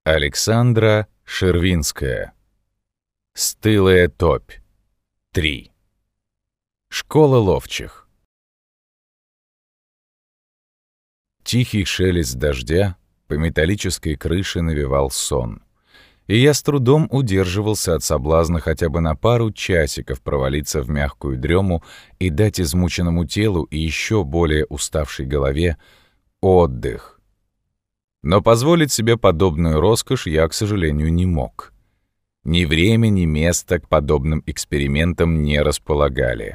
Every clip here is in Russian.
Александра Шервинская. Стылая топь. 3. Школа ловчих. Тихий шелест дождя по металлической крыше навевал сон, и я с трудом удерживался от соблазна хотя бы на пару часиков провалиться в мягкую дрему и дать измученному телу и еще более уставшей голове отдых. Но позволить себе подобную роскошь я, к сожалению, не мог. Ни время, ни место к подобным экспериментам не располагали.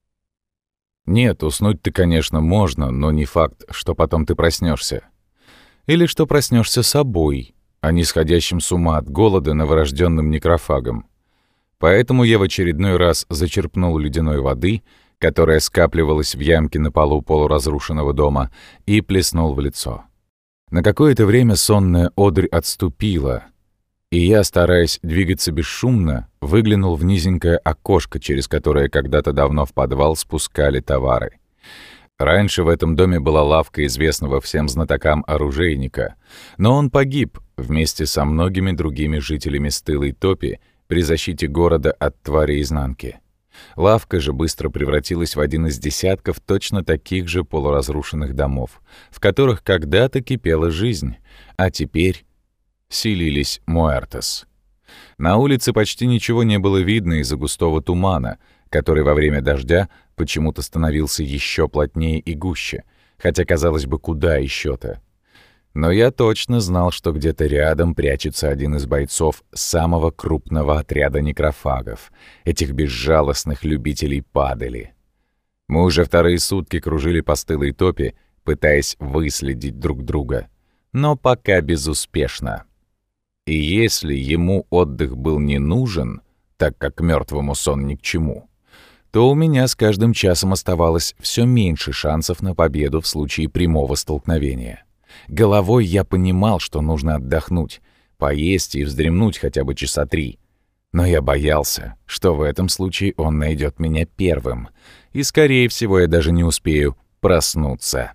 Нет, уснуть-то, конечно, можно, но не факт, что потом ты проснешься. Или что проснешься собой, а не сходящим с ума от голода новорожденным некрофагом. Поэтому я в очередной раз зачерпнул ледяной воды, которая скапливалась в ямке на полу полуразрушенного дома, и плеснул в лицо. На какое-то время сонная одурь отступила, и я, стараясь двигаться бесшумно, выглянул в низенькое окошко, через которое когда-то давно в подвал спускали товары. Раньше в этом доме была лавка известного всем знатокам оружейника, но он погиб вместе со многими другими жителями стылой топи при защите города от твари изнанки. Лавка же быстро превратилась в один из десятков точно таких же полуразрушенных домов, в которых когда-то кипела жизнь, а теперь селились Муэртес. На улице почти ничего не было видно из-за густого тумана, который во время дождя почему-то становился еще плотнее и гуще, хотя, казалось бы, куда еще-то. Но я точно знал, что где-то рядом прячется один из бойцов самого крупного отряда некрофагов, этих безжалостных любителей падали. Мы уже вторые сутки кружили по стылой топе, пытаясь выследить друг друга, но пока безуспешно. И если ему отдых был не нужен, так как мертвому сон ни к чему, то у меня с каждым часом оставалось все меньше шансов на победу в случае прямого столкновения. Головой я понимал, что нужно отдохнуть, поесть и вздремнуть хотя бы часа 3. Но я боялся, что в этом случае он найдет меня первым, и, скорее всего, я даже не успею проснуться.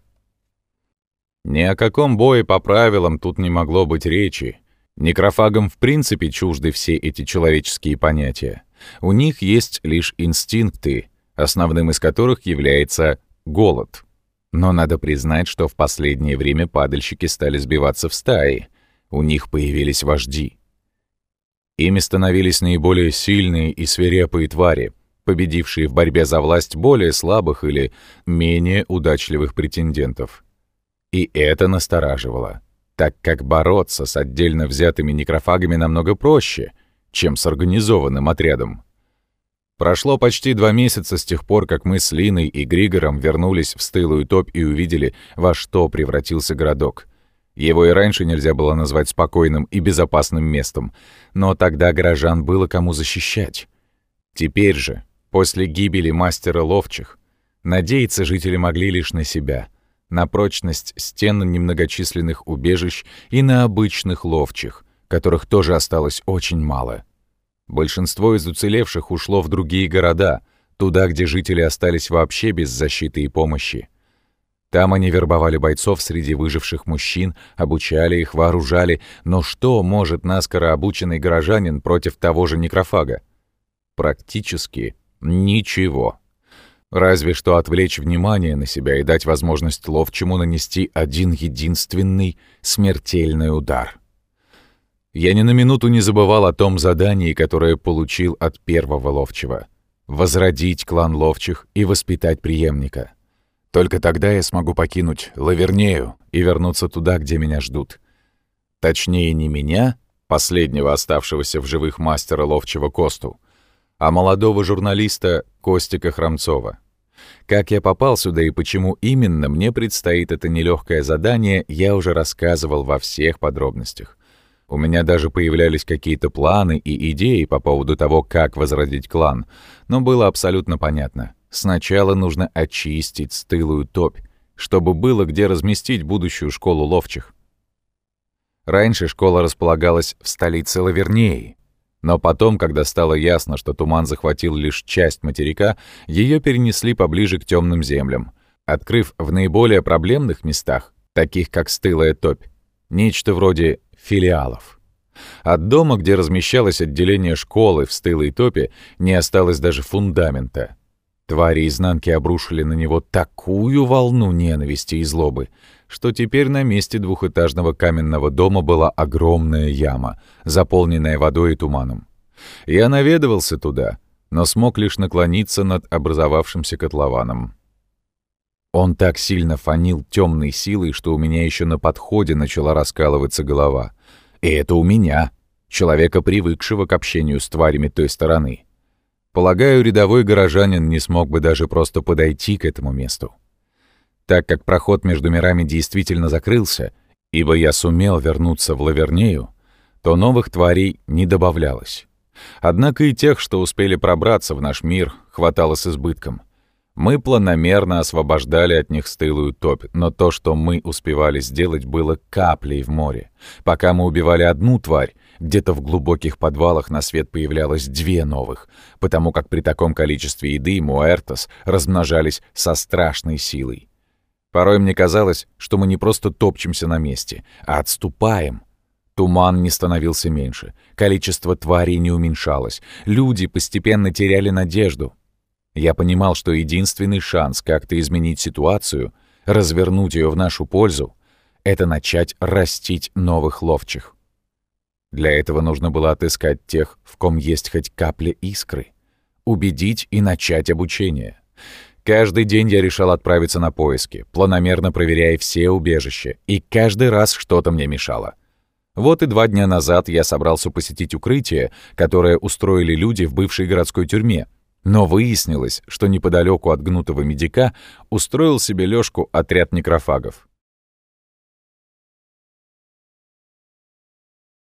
Ни о каком бое по правилам тут не могло быть речи. Некрофагам в принципе чужды все эти человеческие понятия. У них есть лишь инстинкты, основным из которых является голод. Но надо признать, что в последнее время падальщики стали сбиваться в стаи. У них появились вожди. Ими становились наиболее сильные и свирепые твари, победившие в борьбе за власть более слабых или менее удачливых претендентов. И это настораживало, так как бороться с отдельно взятыми некрофагами намного проще, чем с организованным отрядом. Прошло почти 2 месяца с тех пор, как мы с Линой и Григором вернулись в стылую топь и увидели, во что превратился городок. Его и раньше нельзя было назвать спокойным и безопасным местом, но тогда горожан было кому защищать. Теперь же, после гибели мастера ловчих, надеяться жители могли лишь на себя, на прочность стен немногочисленных убежищ и на обычных ловчих, которых тоже осталось очень мало. Большинство из уцелевших ушло в другие города, туда, где жители остались вообще без защиты и помощи. Там они вербовали бойцов среди выживших мужчин, обучали их, вооружали, но что может наскоро обученный горожанин против того же некрофага? Практически ничего. Разве что отвлечь внимание на себя и дать возможность ловчему нанести один единственный смертельный удар. Я ни на минуту не забывал о том задании, которое получил от первого ловчего — возродить клан ловчих и воспитать преемника. Только тогда я смогу покинуть Лавернею и вернуться туда, где меня ждут. Точнее, не меня, последнего оставшегося в живых мастера ловчего Косту, а молодого журналиста Костика Храмцова. Как я попал сюда и почему именно мне предстоит это нелегкое задание, я уже рассказывал во всех подробностях. У меня даже появлялись какие-то планы и идеи по поводу того, как возродить клан, но было абсолютно понятно. Сначала нужно очистить стылую топь, чтобы было где разместить будущую школу ловчих. Раньше школа располагалась в столице Лавернеи, но потом, когда стало ясно, что туман захватил лишь часть материка, ее перенесли поближе к темным землям, открыв в наиболее проблемных местах, таких как стылая топь, нечто вроде филиалов. От дома, где размещалось отделение школы в стылой топе, не осталось даже фундамента. Твари изнанки обрушили на него такую волну ненависти и злобы, что теперь на месте двухэтажного каменного дома была огромная яма, заполненная водой и туманом. Я наведывался туда, но смог лишь наклониться над образовавшимся котлованом. Он так сильно фанил темной силой, что у меня еще на подходе начала раскалываться голова. И это у меня, человека, привыкшего к общению с тварями той стороны. Полагаю, рядовой горожанин не смог бы даже просто подойти к этому месту. Так как проход между мирами действительно закрылся, ибо я сумел вернуться в Лавернею, то новых тварей не добавлялось. Однако и тех, что успели пробраться в наш мир, хватало с избытком. Мы планомерно освобождали от них стылую топь, но то, что мы успевали сделать, было каплей в море. Пока мы убивали одну тварь, где-то в глубоких подвалах на свет появлялось 2 новых, потому как при таком количестве еды муэртос размножались со страшной силой. Порой мне казалось, что мы не просто топчемся на месте, а отступаем. Туман не становился меньше, количество тварей не уменьшалось, люди постепенно теряли надежду. Я понимал, что единственный шанс как-то изменить ситуацию, развернуть ее в нашу пользу, это начать растить новых ловчих. Для этого нужно было отыскать тех, в ком есть хоть капля искры, убедить и начать обучение. Каждый день я решал отправиться на поиски, планомерно проверяя все убежища, и каждый раз что-то мне мешало. Вот и 2 дня назад я собрался посетить укрытие, которое устроили люди в бывшей городской тюрьме, но выяснилось, что неподалеку от гнутого медика устроил себе лёжку отряд некрофагов.